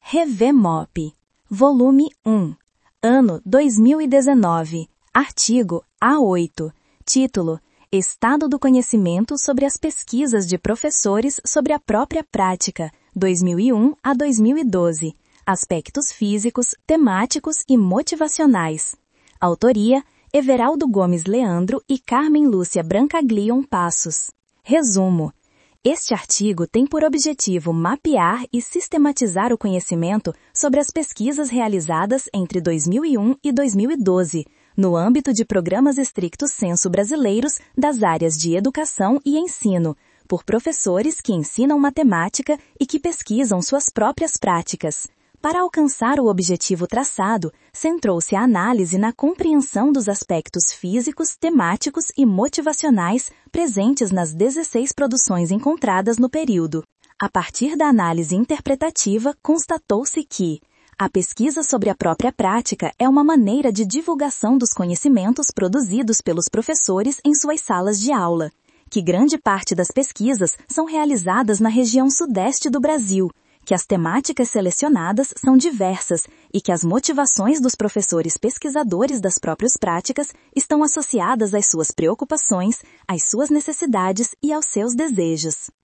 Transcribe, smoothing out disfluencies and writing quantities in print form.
ReveMop, volume 1, ano 2019, artigo A8, título Estado do Conhecimento sobre as pesquisas de professores sobre a própria prática, 2001 a 2012, aspectos físicos, temáticos e motivacionais. Autoria, Everaldo Gomes Leandro e Carmen Lúcia Brancaglion Passos. Resumo. Este artigo tem por objetivo mapear e sistematizar o conhecimento sobre as pesquisas realizadas entre 2001 e 2012, no âmbito de programas estricto sensu brasileiros das áreas de educação e ensino, por professores que ensinam matemática e que pesquisam suas próprias práticas. Para alcançar o objetivo traçado, centrou-se a análise na compreensão dos aspectos físicos, temáticos e motivacionais presentes nas 16 produções encontradas no período. A partir da análise interpretativa, constatou-se que a pesquisa sobre a própria prática é uma maneira de divulgação dos conhecimentos produzidos pelos professores em suas salas de aula, que grande parte das pesquisas são realizadas na região sudeste do Brasil, que as temáticas selecionadas são diversas e que as motivações dos professores pesquisadores das próprias práticas estão associadas às suas preocupações, às suas necessidades e aos seus desejos.